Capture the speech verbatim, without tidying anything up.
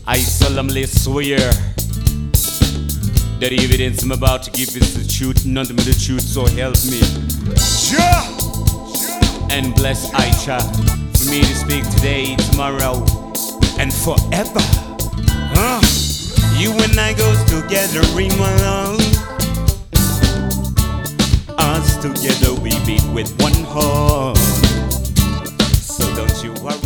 I solemnly swear that the evidence I'm about to give is the truth, nothing but the truth, so help me. Yeah. And bless Aicha for me to speak today, tomorrow, and forever. Huh? You and I goes together in one love. Us together we beat with one heart. So don't you worry.